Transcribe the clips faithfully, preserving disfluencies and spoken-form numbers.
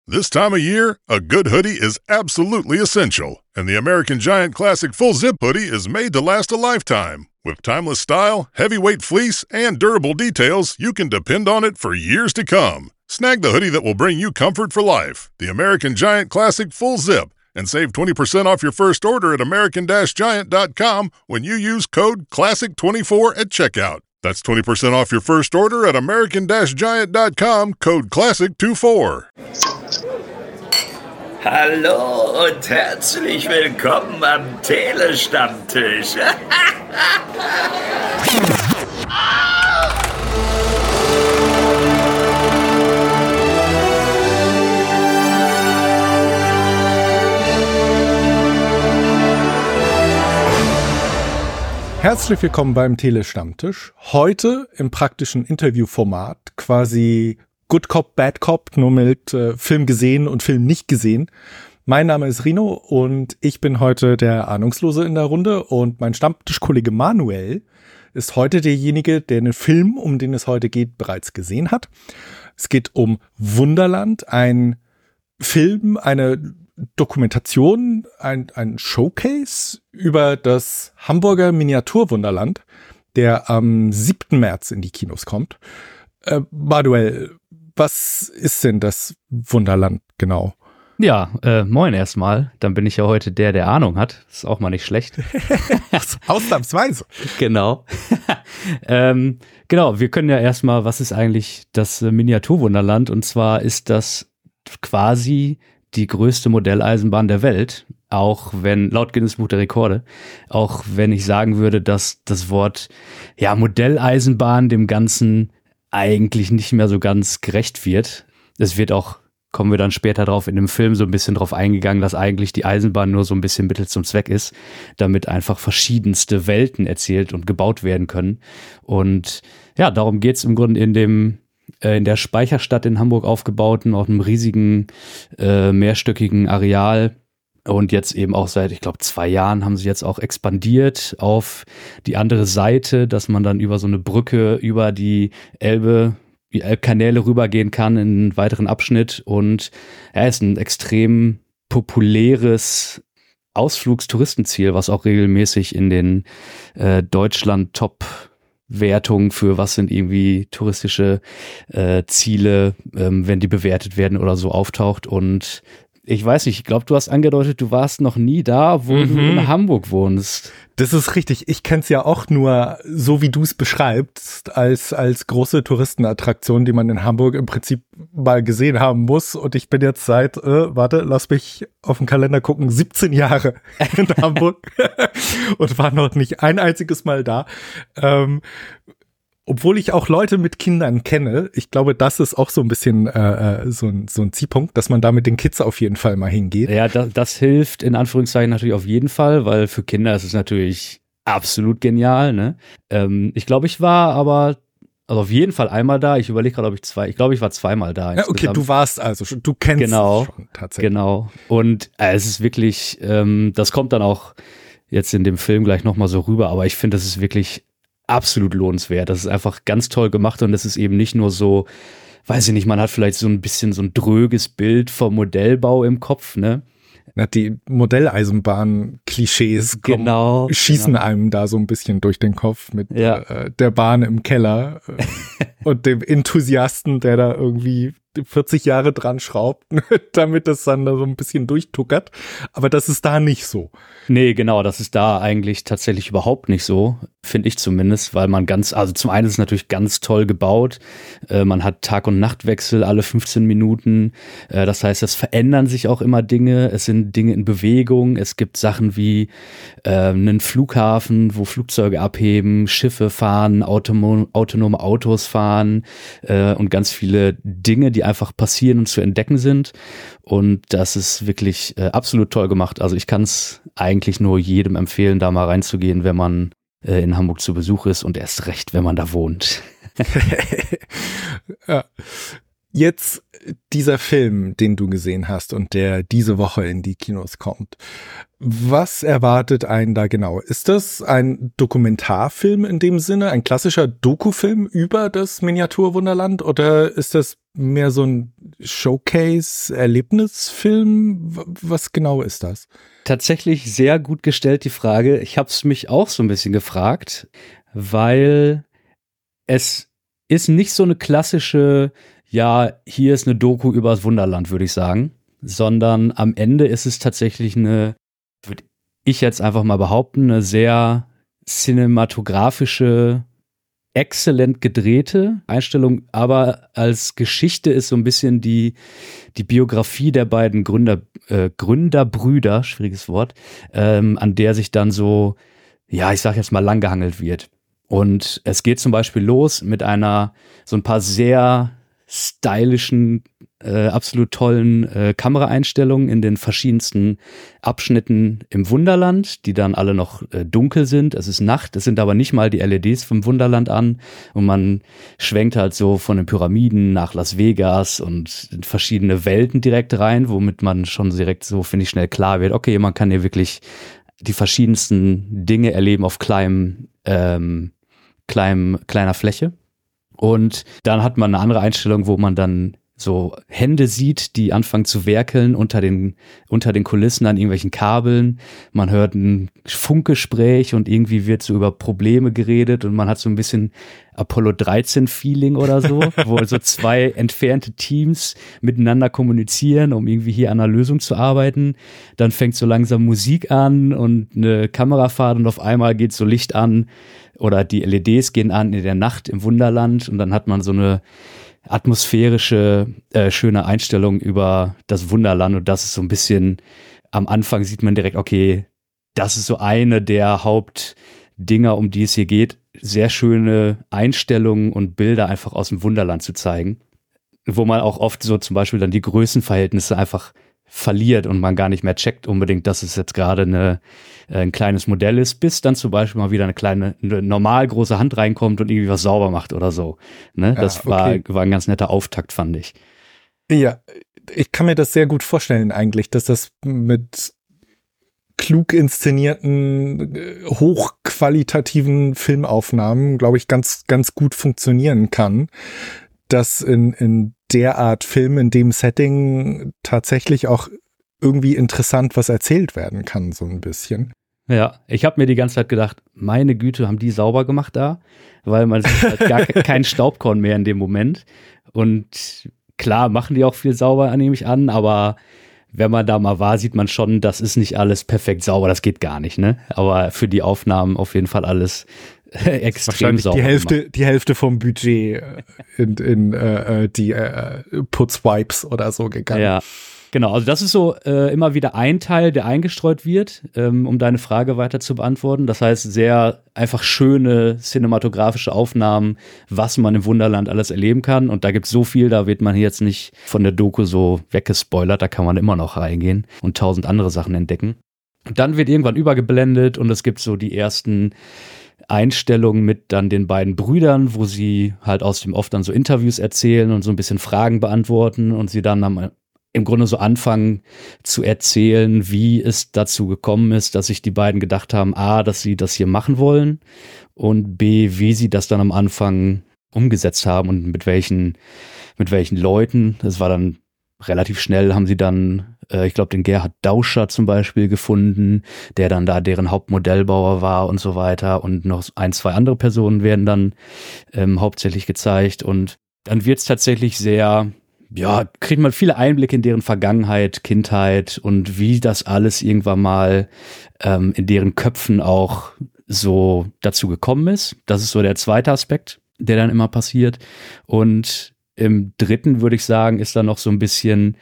This time of year, a good hoodie is absolutely essential, and the American Giant Classic Full Zip Hoodie is made to last a lifetime. With timeless style, heavyweight fleece, and durable details, you can depend on it for years to come. Snag the hoodie that will bring you comfort for life, the American Giant Classic Full Zip, and save twenty percent off your first order at american giant dot com when you use code classic twenty-four at checkout. That's twenty percent off your first order at american giant dot com, code classic twenty-four. Hallo und herzlich willkommen am Telestammtisch. Herzlich willkommen beim Telestammtisch. Heute im praktischen Interviewformat, quasi Good Cop, Bad Cop, nur mit äh, Film gesehen und Film nicht gesehen. Mein Name ist Rino und ich bin heute der Ahnungslose in der Runde und mein Stammtischkollege Manuel ist heute derjenige, der den Film, um den es heute geht, bereits gesehen hat. Es geht um Wunderland, ein Film, eine Dokumentation, ein, ein Showcase über das Hamburger Miniaturwunderland, der am siebten März in die Kinos kommt. Äh, Manuel, was ist denn das Wunderland genau? Ja, äh, moin erstmal. Dann bin ich ja heute der, der Ahnung hat. Ist auch mal nicht schlecht. Ausnahmsweise. Genau. ähm, genau, wir können ja erstmal, was ist eigentlich das Miniaturwunderland? Und zwar ist das quasi die größte Modelleisenbahn der Welt. Auch wenn, laut Guinness Buch der Rekorde, auch wenn ich sagen würde, dass das Wort, ja, Modelleisenbahn dem Ganzen eigentlich nicht mehr so ganz gerecht wird. Es wird auch, kommen wir dann später drauf, in dem Film so ein bisschen drauf eingegangen, dass eigentlich die Eisenbahn nur so ein bisschen Mittel zum Zweck ist, damit einfach verschiedenste Welten erzählt und gebaut werden können. Und ja, darum geht's im Grunde in dem, äh, in der Speicherstadt in Hamburg aufgebauten, auf einem riesigen, äh, mehrstöckigen Areal. Und jetzt eben auch seit, ich glaube, zwei Jahren haben sie jetzt auch expandiert auf die andere Seite, dass man dann über so eine Brücke über die Elbe, die Elbkanäle rübergehen kann in einen weiteren Abschnitt. Und er ist ein extrem populäres Ausflugstouristenziel, was auch regelmäßig in den äh, Deutschland-Top-Wertungen für was sind irgendwie touristische äh, Ziele, ähm, wenn die bewertet werden oder so auftaucht. Und ich weiß nicht, ich glaube, du hast angedeutet, du warst noch nie da, wo mhm. du in Hamburg wohnst. Das ist richtig. Ich kenn's ja auch nur, so wie du es beschreibst, als als große Touristenattraktion, die man in Hamburg im Prinzip mal gesehen haben muss. Und ich bin jetzt seit, äh, warte, lass mich auf den Kalender gucken, siebzehn Jahre in Hamburg und war noch nicht ein einziges Mal da. Ähm, Obwohl ich auch Leute mit Kindern kenne, ich glaube, das ist auch so ein bisschen äh, so, ein, so ein Zielpunkt, dass man da mit den Kids auf jeden Fall mal hingeht. Ja, das, das hilft in Anführungszeichen natürlich auf jeden Fall, weil für Kinder ist es natürlich absolut genial. Ne? Ähm, ich glaube, ich war aber also auf jeden Fall einmal da. Ich überlege gerade, ob ich zwei, ich glaube, ich war zweimal da. Ja, okay, du warst also schon, du kennst genau, es schon tatsächlich. Genau, und äh, es ist wirklich, ähm, das kommt dann auch jetzt in dem Film gleich nochmal so rüber, aber ich finde, das ist wirklich absolut lohnenswert. Das ist einfach ganz toll gemacht und das ist eben nicht nur so, weiß ich nicht, man hat vielleicht so ein bisschen so ein dröges Bild vom Modellbau im Kopf, ne? Na, die Modelleisenbahn-Klischees genau, schießen genau. einem da so ein bisschen durch den Kopf mit ja. äh, der Bahn im Keller äh, und dem Enthusiasten, der da irgendwie vierzig Jahre dran schraubt, damit das dann da so ein bisschen durchtuckert. Aber das ist da nicht so. Nee, genau, das ist da eigentlich tatsächlich überhaupt nicht so, finde ich zumindest, weil man ganz, also zum einen ist es natürlich ganz toll gebaut, äh, man hat Tag- und Nachtwechsel alle fünfzehn Minuten, äh, das heißt, es verändern sich auch immer Dinge, es sind Dinge in Bewegung, es gibt Sachen wie äh, einen Flughafen, wo Flugzeuge abheben, Schiffe fahren, autonom- autonome Autos fahren äh, und ganz viele Dinge, die einfach passieren und zu entdecken sind. Und das ist wirklich äh, absolut toll gemacht. Also ich kann es eigentlich nur jedem empfehlen, da mal reinzugehen, wenn man äh, in Hamburg zu Besuch ist und erst recht, wenn man da wohnt. Ja. Jetzt dieser Film, den du gesehen hast und der diese Woche in die Kinos kommt. Was erwartet einen da genau? Ist das ein Dokumentarfilm in dem Sinne, ein klassischer Dokufilm über das Miniaturwunderland oder ist das mehr so ein Showcase-Erlebnisfilm? Was genau ist das? Tatsächlich sehr gut gestellt, die Frage. Ich habe es mich auch so ein bisschen gefragt, weil es ist nicht so eine klassische, ja, hier ist eine Doku über das Wunderland, würde ich sagen, sondern am Ende ist es tatsächlich eine, würde ich jetzt einfach mal behaupten, eine sehr cinematografische, exzellent gedrehte Einstellung, aber als Geschichte ist so ein bisschen die, die Biografie der beiden Gründer, äh, Gründerbrüder, schwieriges Wort, ähm, an der sich dann so, ja, ich sag jetzt mal langgehangelt wird. Und es geht zum Beispiel los mit einer, so ein paar sehr stylischen, äh, absolut tollen äh, Kameraeinstellungen in den verschiedensten Abschnitten im Wunderland, die dann alle noch äh, dunkel sind. Es ist Nacht, es sind aber nicht mal die L E Ds vom Wunderland an und man schwenkt halt so von den Pyramiden nach Las Vegas und in verschiedene Welten direkt rein, womit man schon direkt so, finde ich, schnell klar wird, okay, man kann hier wirklich die verschiedensten Dinge erleben auf kleinem, ähm, kleinem, kleiner Fläche. Und dann hat man eine andere Einstellung, wo man dann so Hände sieht, die anfangen zu werkeln unter den, unter den Kulissen an irgendwelchen Kabeln. Man hört ein Funkgespräch und irgendwie wird so über Probleme geredet und man hat so ein bisschen Apollo dreizehn Feeling oder so, wo so zwei entfernte Teams miteinander kommunizieren, um irgendwie hier an einer Lösung zu arbeiten. Dann fängt so langsam Musik an und eine Kamerafahrt und auf einmal geht so Licht an oder die L E Ds gehen an in der Nacht im Wunderland und dann hat man so eine atmosphärische, äh, schöne Einstellung über das Wunderland und das ist so ein bisschen, am Anfang sieht man direkt, okay, das ist so eine der Hauptdinger, um die es hier geht, sehr schöne Einstellungen und Bilder einfach aus dem Wunderland zu zeigen, wo man auch oft so zum Beispiel dann die Größenverhältnisse einfach verliert und man gar nicht mehr checkt unbedingt, dass es jetzt gerade eine, ein kleines Modell ist, bis dann zum Beispiel mal wieder eine kleine, eine normal große Hand reinkommt und irgendwie was sauber macht oder so. Ne? Das ah, okay. war, war ein ganz netter Auftakt, fand ich. Ja, ich kann mir das sehr gut vorstellen eigentlich, dass das mit klug inszenierten, hochqualitativen Filmaufnahmen, glaube ich, ganz, ganz gut funktionieren kann, dass in, in der Art Film, in dem Setting tatsächlich auch irgendwie interessant was erzählt werden kann, so ein bisschen. Ja, ich habe mir die ganze Zeit gedacht, meine Güte, haben die sauber gemacht da, weil man sieht halt gar kein Staubkorn mehr in dem Moment. Und klar machen die auch viel sauber, nehme ich an, aber wenn man da mal war, sieht man schon, das ist nicht alles perfekt sauber, das geht gar nicht, ne? Aber für die Aufnahmen auf jeden Fall alles extrem wahrscheinlich sauber. Die Hälfte, gemacht. die Hälfte vom Budget in, in äh, die äh, Putzwipes oder so gegangen. Ja, genau. Also das ist so äh, immer wieder ein Teil, der eingestreut wird, ähm, um deine Frage weiter zu beantworten. Das heißt, sehr einfach schöne cinematografische Aufnahmen, was man im Wunderland alles erleben kann. Und da gibt es so viel, da wird man jetzt nicht von der Doku so weggespoilert. Da kann man immer noch reingehen und tausend andere Sachen entdecken. Und dann wird irgendwann übergeblendet und es gibt so die ersten Einstellungen mit dann den beiden Brüdern, wo sie halt aus dem Off dann so Interviews erzählen und so ein bisschen Fragen beantworten und sie dann am, im Grunde so anfangen zu erzählen, wie es dazu gekommen ist, dass sich die beiden gedacht haben, A, dass sie das hier machen wollen und B, wie sie das dann am Anfang umgesetzt haben und mit welchen, mit welchen Leuten. Das war dann relativ schnell, haben sie dann ich glaube, den Gerhard Dauscher zum Beispiel gefunden, der dann da deren Hauptmodellbauer war und so weiter. Und noch ein, zwei andere Personen werden dann ähm, hauptsächlich gezeigt. Und dann wird es tatsächlich sehr, ja, kriegt man viele Einblicke in deren Vergangenheit, Kindheit und wie das alles irgendwann mal ähm, in deren Köpfen auch so dazu gekommen ist. Das ist so der zweite Aspekt, der dann immer passiert. Und im dritten, würde ich sagen, ist dann noch so ein bisschen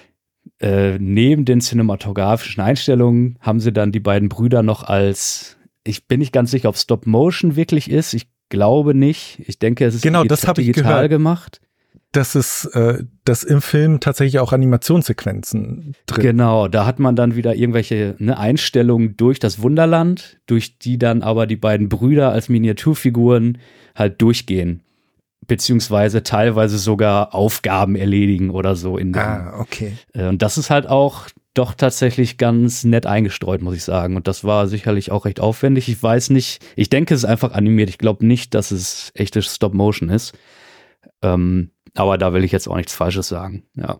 Äh, neben den cinematografischen Einstellungen haben sie dann die beiden Brüder noch als, ich bin nicht ganz sicher, ob Stop Motion wirklich ist, ich glaube nicht, ich denke, es ist genau, digital, das habe ich digital gehört. gemacht. Dass es, äh, dass im Film tatsächlich auch Animationssequenzen drin. Genau, da hat man dann wieder irgendwelche ne, Einstellungen durch das Wunderland, durch die dann aber die beiden Brüder als Miniaturfiguren halt durchgehen. Beziehungsweise teilweise sogar Aufgaben erledigen oder so. In dem. Ah, okay. Und das ist halt auch doch tatsächlich ganz nett eingestreut, muss ich sagen. Und das war sicherlich auch recht aufwendig. Ich weiß nicht, ich denke, es ist einfach animiert. Ich glaube nicht, dass es echte Stop-Motion ist. Ähm, Aber da will ich jetzt auch nichts Falsches sagen, ja.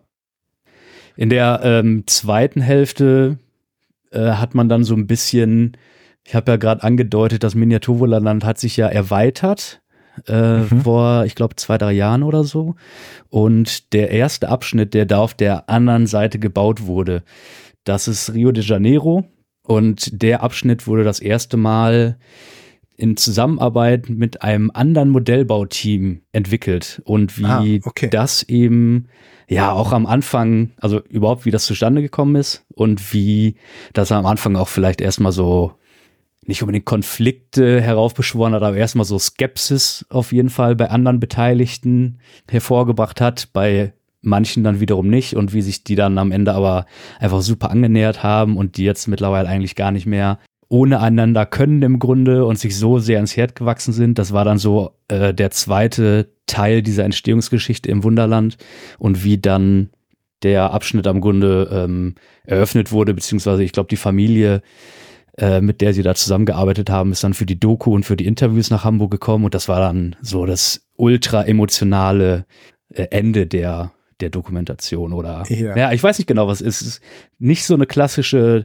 In der ähm, zweiten Hälfte äh, hat man dann so ein bisschen, ich habe ja gerade angedeutet, das Miniaturwunderland hat sich ja erweitert äh, mhm. vor, ich glaube, zwei, drei Jahren oder so. Und der erste Abschnitt, der da auf der anderen Seite gebaut wurde, das ist Rio de Janeiro. Und der Abschnitt wurde das erste Mal in Zusammenarbeit mit einem anderen Modellbauteam entwickelt. Und wie ah, okay. das eben, ja, auch am Anfang, also überhaupt wie das zustande gekommen ist und wie das am Anfang auch vielleicht erstmal so nicht unbedingt Konflikte heraufbeschworen hat, aber erstmal so Skepsis auf jeden Fall bei anderen Beteiligten hervorgebracht hat, bei manchen dann wiederum nicht und wie sich die dann am Ende aber einfach super angenähert haben und die jetzt mittlerweile eigentlich gar nicht mehr ohne einander können im Grunde und sich so sehr ins Herz gewachsen sind. Das war dann so äh, der zweite Teil dieser Entstehungsgeschichte im Wunderland und wie dann der Abschnitt am Grunde ähm, eröffnet wurde, beziehungsweise ich glaube die Familie, äh, mit der sie da zusammengearbeitet haben, ist dann für die Doku und für die Interviews nach Hamburg gekommen und das war dann so das ultra emotionale äh, Ende der der Dokumentation oder ja. ja, ich weiß nicht genau, was es ist. Es ist nicht so eine klassische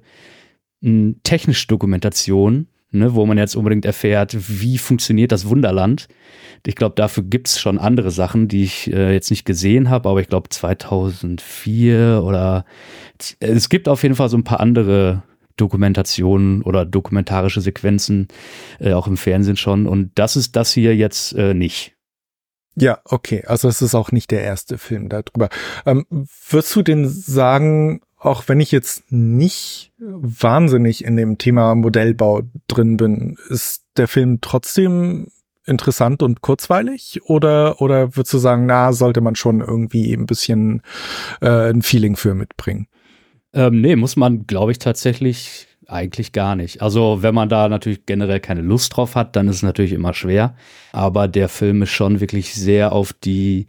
m, technische Dokumentation, ne, wo man jetzt unbedingt erfährt, wie funktioniert das Wunderland. Ich glaube, dafür gibt's schon andere Sachen, die ich äh, jetzt nicht gesehen habe, aber ich glaube zweitausendvier oder es gibt auf jeden Fall so ein paar andere Dokumentationen oder dokumentarische Sequenzen, äh, auch im Fernsehen schon und das ist das hier jetzt äh, nicht. Ja, okay. Also es ist auch nicht der erste Film darüber. Ähm, würdest du denn sagen, auch wenn ich jetzt nicht wahnsinnig in dem Thema Modellbau drin bin, ist der Film trotzdem interessant und kurzweilig? Oder oder würdest du sagen, na, sollte man schon irgendwie ein bisschen äh, ein Feeling für mitbringen? Ähm, nee, muss man, glaube ich, tatsächlich eigentlich gar nicht. Also wenn man da natürlich generell keine Lust drauf hat, dann ist es natürlich immer schwer. Aber der Film ist schon wirklich sehr auf die,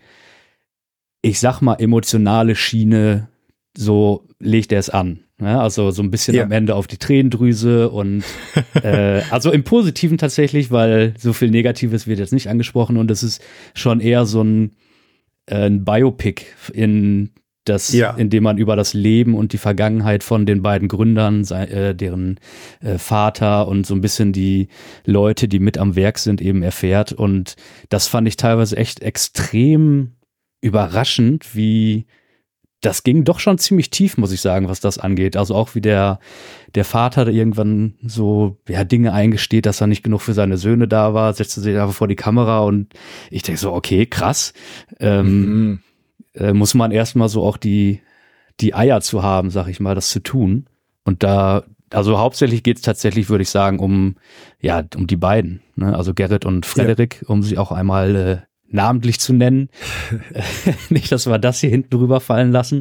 ich sag mal, emotionale Schiene, so legt er es an. Ja, also so ein bisschen ja. am Ende auf die Tränendrüse und äh, also im Positiven tatsächlich, weil so viel Negatives wird jetzt nicht angesprochen und es ist schon eher so ein, äh, ein Biopic in das, ja. in dem man über das Leben und die Vergangenheit von den beiden Gründern, äh, deren äh, Vater und so ein bisschen die Leute, die mit am Werk sind, eben erfährt. Und das fand ich teilweise echt extrem überraschend, wie das ging doch schon ziemlich tief, muss ich sagen, was das angeht. Also auch wie der, der Vater irgendwann so ja, Dinge eingesteht, dass er nicht genug für seine Söhne da war, setzte sich einfach vor die Kamera und ich denke so, okay, krass. Ähm, mhm. Äh, muss man erstmal so auch die, die Eier zu haben, sag ich mal, das zu tun. Und da, also hauptsächlich geht es tatsächlich, würde ich sagen, um, ja, um die beiden, ne? Also Gerrit und Frederik, ja. um sie auch einmal äh, namentlich zu nennen. Nicht, dass wir das hier hinten drüber fallen lassen.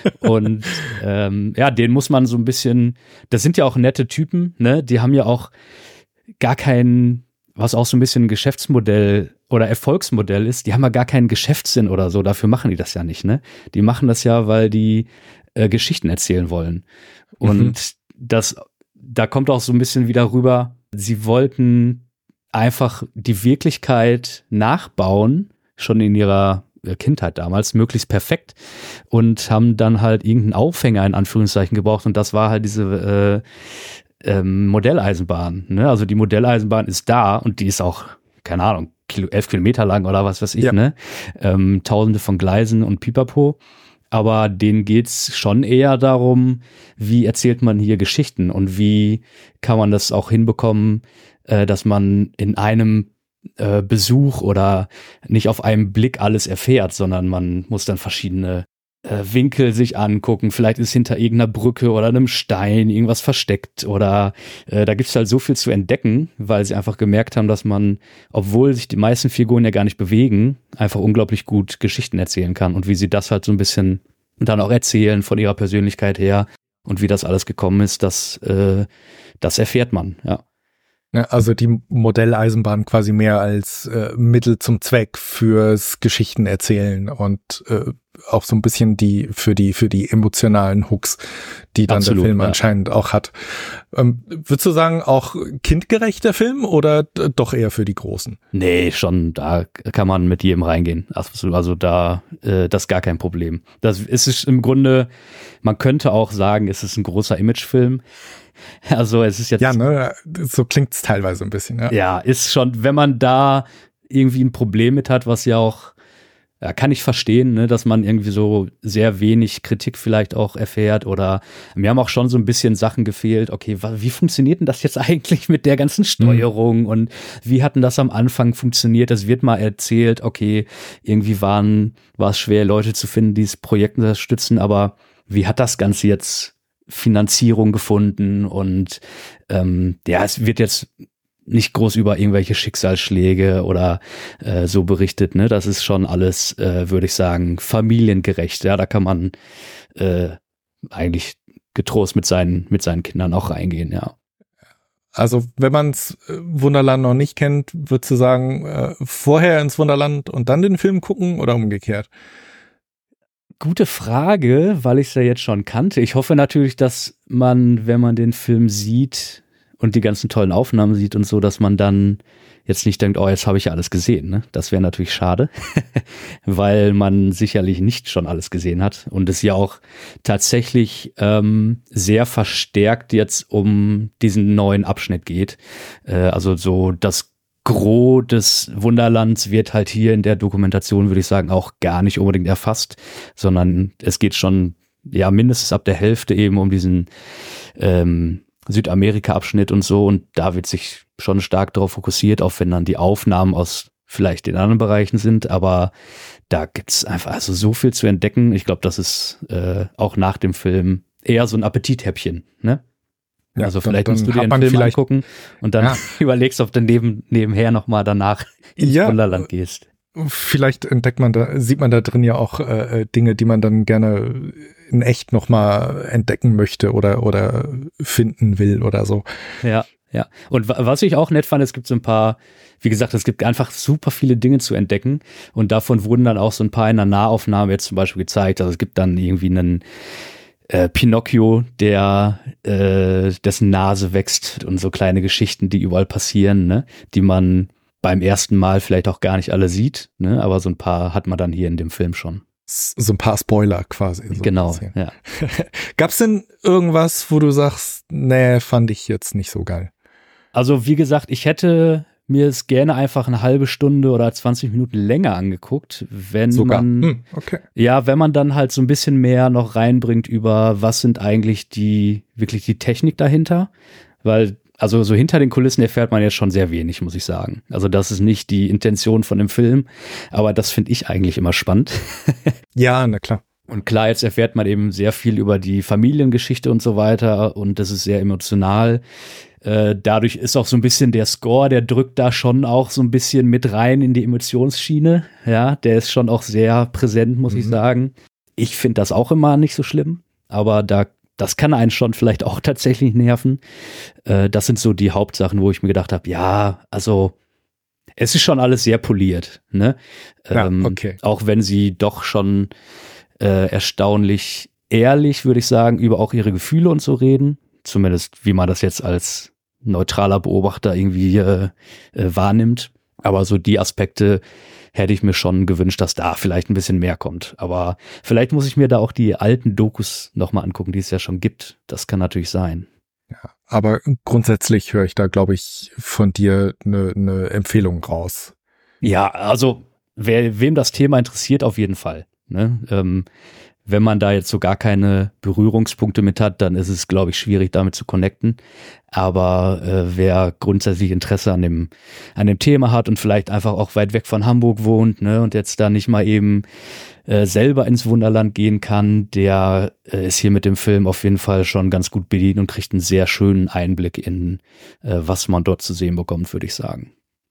Und ähm, ja, den muss man so ein bisschen, das sind ja auch nette Typen, ne? Die haben ja auch gar keinen, was auch so ein bisschen ein Geschäftsmodell oder Erfolgsmodell ist, die haben ja gar keinen Geschäftssinn oder so, dafür machen die das ja nicht, ne? Die machen das ja, weil die äh, Geschichten erzählen wollen. Und mhm. das, da kommt auch so ein bisschen wieder rüber, sie wollten einfach die Wirklichkeit nachbauen, schon in ihrer Kindheit damals, möglichst perfekt und haben dann halt irgendeinen Aufhänger in Anführungszeichen gebraucht und das war halt diese äh, ähm, Modelleisenbahn, ne? Also die Modelleisenbahn ist da und die ist auch, keine Ahnung, Kilo, elf Kilometer lang oder was weiß ich, ja. ne? Ähm, Tausende von Gleisen und Pipapo. Aber denen geht's schon eher darum, wie erzählt man hier Geschichten und wie kann man das auch hinbekommen, äh, dass man in einem äh, Besuch oder nicht auf einen Blick alles erfährt, sondern man muss dann verschiedene äh, Winkel sich angucken. Vielleicht ist hinter irgendeiner Brücke oder einem Stein irgendwas versteckt oder äh, da gibt's halt so viel zu entdecken, weil sie einfach gemerkt haben, dass man, obwohl sich die meisten Figuren ja gar nicht bewegen, einfach unglaublich gut Geschichten erzählen kann und wie sie das halt so ein bisschen dann auch erzählen von ihrer Persönlichkeit her und wie das alles gekommen ist, das, äh, das erfährt man, ja. Also die Modelleisenbahn quasi mehr als äh, Mittel zum Zweck fürs Geschichtenerzählen und äh, auch so ein bisschen die für die für die emotionalen Hooks, die dann Absolut, der Film ja. anscheinend auch hat. Ähm, würdest du sagen, auch kindgerechter Film oder d- doch eher für die Großen? Nee, schon, da kann man mit jedem reingehen. Absolut, also da, äh, das ist gar kein Problem. Das ist im Grunde, man könnte auch sagen, es ist ein großer Imagefilm. Also es ist jetzt... Ja, ne, so klingt's teilweise ein bisschen, ja. Ja, ist schon, wenn man da irgendwie ein Problem mit hat, was ja auch, ja, kann ich verstehen, ne, dass man irgendwie so sehr wenig Kritik vielleicht auch erfährt oder mir haben auch schon so ein bisschen Sachen gefehlt, okay, wie funktioniert denn das jetzt eigentlich mit der ganzen Steuerung mhm. und wie hat denn das am Anfang funktioniert? Es wird mal erzählt, okay, irgendwie waren, war es schwer, Leute zu finden, die das Projekt unterstützen, aber wie hat das Ganze jetzt Finanzierung gefunden und ähm, ja, es wird jetzt nicht groß über irgendwelche Schicksalsschläge oder äh, so berichtet, ne? Das ist schon alles, äh, würde ich sagen, familiengerecht. Ja, da kann man äh, eigentlich getrost mit seinen mit seinen Kindern auch reingehen, ja. Also wenn man's Wunderland noch nicht kennt, würdest du sagen, äh, vorher ins Wunderland und dann den Film gucken oder umgekehrt? Gute Frage, weil ich es ja jetzt schon kannte. Ich hoffe natürlich, dass man, wenn man den Film sieht und die ganzen tollen Aufnahmen sieht und so, dass man dann jetzt nicht denkt, oh, jetzt habe ich ja alles gesehen. Ne? Das wäre natürlich schade, weil man sicherlich nicht schon alles gesehen hat und es ja auch tatsächlich ähm, sehr verstärkt jetzt um diesen neuen Abschnitt geht. Äh, also so das Gros des Wunderlands wird halt hier in der Dokumentation, würde ich sagen, auch gar nicht unbedingt erfasst, sondern es geht schon ja mindestens ab der Hälfte eben um diesen ähm, Südamerika-Abschnitt und so und da wird sich schon stark darauf fokussiert, auch wenn dann die Aufnahmen aus vielleicht den anderen Bereichen sind, aber da gibt's einfach also so viel zu entdecken. Ich glaube, das ist äh, auch nach dem Film eher so ein Appetithäppchen, ne? Ja, also vielleicht dann, dann musst du dir den Film vielleicht angucken und dann ja. überlegst, ob du neben, nebenher nochmal danach ins ja, Wunderland gehst. Vielleicht entdeckt man da, sieht man da drin ja auch äh, Dinge, die man dann gerne in echt nochmal entdecken möchte oder oder finden will oder so. Ja, ja. Und w- was ich auch nett fand, es gibt so ein paar, wie gesagt, es gibt einfach super viele Dinge zu entdecken und davon wurden dann auch so ein paar in der Nahaufnahme jetzt zum Beispiel gezeigt. Also es gibt dann irgendwie einen äh, Pinocchio, der äh, dessen Nase wächst und so kleine Geschichten, die überall passieren, ne, die man beim ersten Mal vielleicht auch gar nicht alle sieht, ne? Aber so ein paar hat man dann hier in dem Film schon. So ein paar Spoiler quasi. So genau, ja. Gab's denn irgendwas, wo du sagst, nee, fand ich jetzt nicht so geil? Also wie gesagt, ich hätte mir es gerne einfach eine halbe Stunde oder zwanzig Minuten länger angeguckt, wenn Sogar. man, hm, okay. ja, wenn man dann halt so ein bisschen mehr noch reinbringt über, was sind eigentlich die, wirklich die Technik dahinter, weil also so hinter den Kulissen erfährt man jetzt schon sehr wenig, muss ich sagen. Also das ist nicht die Intention von dem Film, aber das finde ich eigentlich immer spannend. Ja, na klar. Und klar, jetzt erfährt man eben sehr viel über die Familiengeschichte und so weiter und das ist sehr emotional. Äh, dadurch ist auch so ein bisschen der Score, der drückt da schon auch so ein bisschen mit rein in die Emotionsschiene. Ja, der ist schon auch sehr präsent, muss mhm. ich sagen. Ich finde das auch immer nicht so schlimm, aber da das kann einen schon vielleicht auch tatsächlich nerven. Äh, das sind so die Hauptsachen, wo ich mir gedacht habe, ja, also es ist schon alles sehr poliert, ne? Ähm, ja, okay. Auch wenn sie doch schon äh, erstaunlich ehrlich, würde ich sagen, über auch ihre Gefühle und so reden. Zumindest, wie man das jetzt als neutraler Beobachter irgendwie äh, äh, wahrnimmt. Aber so die Aspekte hätte ich mir schon gewünscht, dass da vielleicht ein bisschen mehr kommt. Aber vielleicht muss ich mir da auch die alten Dokus nochmal angucken, die es ja schon gibt. Das kann natürlich sein. Ja, aber grundsätzlich höre ich da, glaube ich, von dir eine ne Empfehlung raus. Ja, also wer, wem das Thema interessiert, auf jeden Fall. Ne? Ähm, wenn man da jetzt so gar keine Berührungspunkte mit hat, dann ist es, glaube ich, schwierig, damit zu connecten. Aber äh, wer grundsätzlich Interesse an dem an dem Thema hat und vielleicht einfach auch weit weg von Hamburg wohnt, ne, und jetzt da nicht mal eben äh, selber ins Wunderland gehen kann, der äh, ist hier mit dem Film auf jeden Fall schon ganz gut bedient und kriegt einen sehr schönen Einblick in, äh, was man dort zu sehen bekommt, würde ich sagen.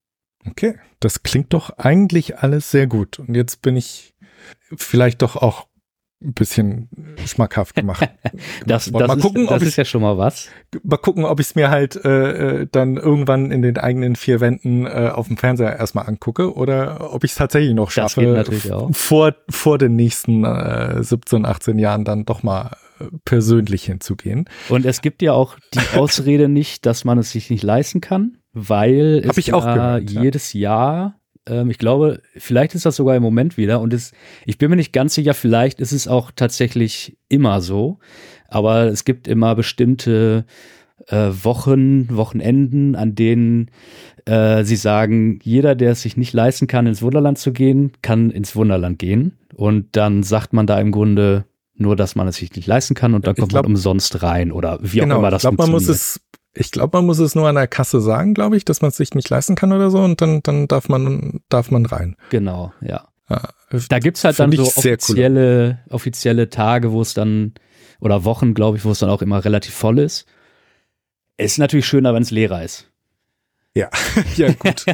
Okay, das klingt doch eigentlich alles sehr gut. Und jetzt bin ich vielleicht doch auch ein bisschen schmackhaft gemacht. das mal das, gucken, ist, das ob ist ja schon mal was. Mal gucken, ob ich es mir halt äh, dann irgendwann in den eigenen vier Wänden äh, auf dem Fernseher erstmal angucke oder ob ich es tatsächlich noch schaffe, das geht natürlich auch. vor vor den nächsten äh, siebzehn, achtzehn Jahren dann doch mal äh, persönlich hinzugehen. Und es gibt ja auch die Ausrede nicht, dass man es sich nicht leisten kann, weil Hab es ich auch ja gehört, ja. jedes Jahr, ähm, ich glaube, vielleicht ist das sogar im Moment wieder und es, ich bin mir nicht ganz sicher, vielleicht ist es auch tatsächlich immer so, aber es gibt immer bestimmte äh, Wochen, Wochenenden, an denen äh, sie sagen, jeder, der es sich nicht leisten kann, ins Wunderland zu gehen, kann ins Wunderland gehen und dann sagt man da im Grunde nur, dass man es sich nicht leisten kann und dann Ich kommt glaub- man umsonst rein oder wie Genau, auch immer das ich glaube, man muss funktioniert. es Ich glaube, man muss es nur an der Kasse sagen, glaube ich, dass man es sich nicht leisten kann oder so und dann, dann darf man, darf man rein. Genau, ja. Ja, Da gibt's halt dann Finde so ich sehr cool. offizielle, offizielle Tage, wo es dann, oder Wochen, glaube ich, wo es dann auch immer relativ voll ist. Ist natürlich schöner, wenn es leerer ist. Ja, ja gut.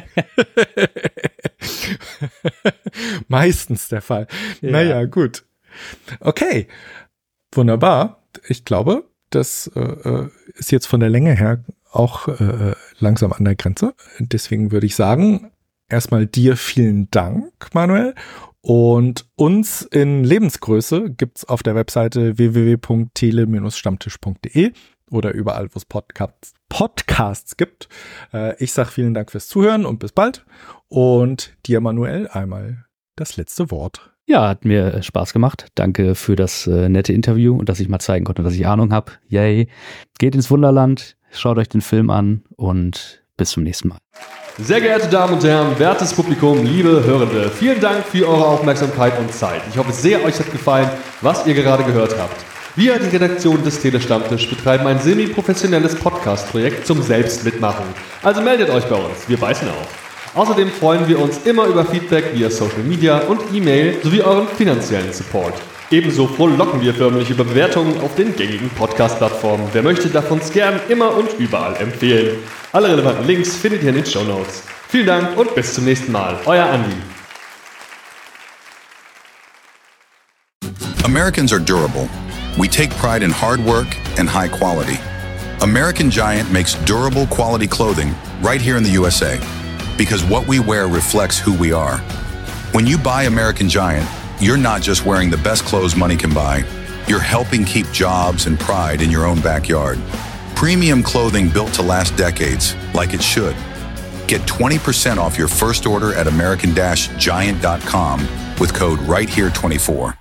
Meistens der Fall. Ja. Naja, gut. Okay, wunderbar. Ich glaube, das äh, ist jetzt von der Länge her auch äh, langsam an der Grenze. Deswegen würde ich sagen, erstmal dir vielen Dank, Manuel. Und uns in Lebensgröße gibt's auf der Webseite w w w punkt tele Stammtisch punkt de oder überall, wo es Podcasts, Podcasts gibt. Äh, ich sage vielen Dank fürs Zuhören und bis bald. Und dir, Manuel, einmal das letzte Wort. Ja, hat mir Spaß gemacht. Danke für das äh, nette Interview und dass ich mal zeigen konnte, dass ich Ahnung habe. Yay. Geht ins Wunderland, schaut euch den Film an und bis zum nächsten Mal. Sehr geehrte Damen und Herren, wertes Publikum, liebe Hörende, vielen Dank für eure Aufmerksamkeit und Zeit. Ich hoffe sehr, euch hat gefallen, was ihr gerade gehört habt. Wir, die Redaktion des Telestammtisch, betreiben ein semi-professionelles Podcast-Projekt zum Selbstmitmachen. Also meldet euch bei uns, wir beißen auf. Außerdem freuen wir uns immer über Feedback via Social Media und E-Mail sowie euren finanziellen Support. Ebenso frohlocken wir förmlich über Bewertungen auf den gängigen Podcast-Plattformen. Wer möchte, darf uns gern immer und überall empfehlen. Alle relevanten Links findet ihr in den Shownotes. Vielen Dank und bis zum nächsten Mal. Euer Andi. Americans are durable. We take pride in hard work and high quality. American Giant makes durable quality clothing right here in the U S A because what we wear reflects who we are. When you buy American Giant, you're not just wearing the best clothes money can buy. You're helping keep jobs and pride in your own backyard. Premium clothing built to last decades, like it should. Get twenty percent off your first order at American Giant dot com with code right here twenty-four.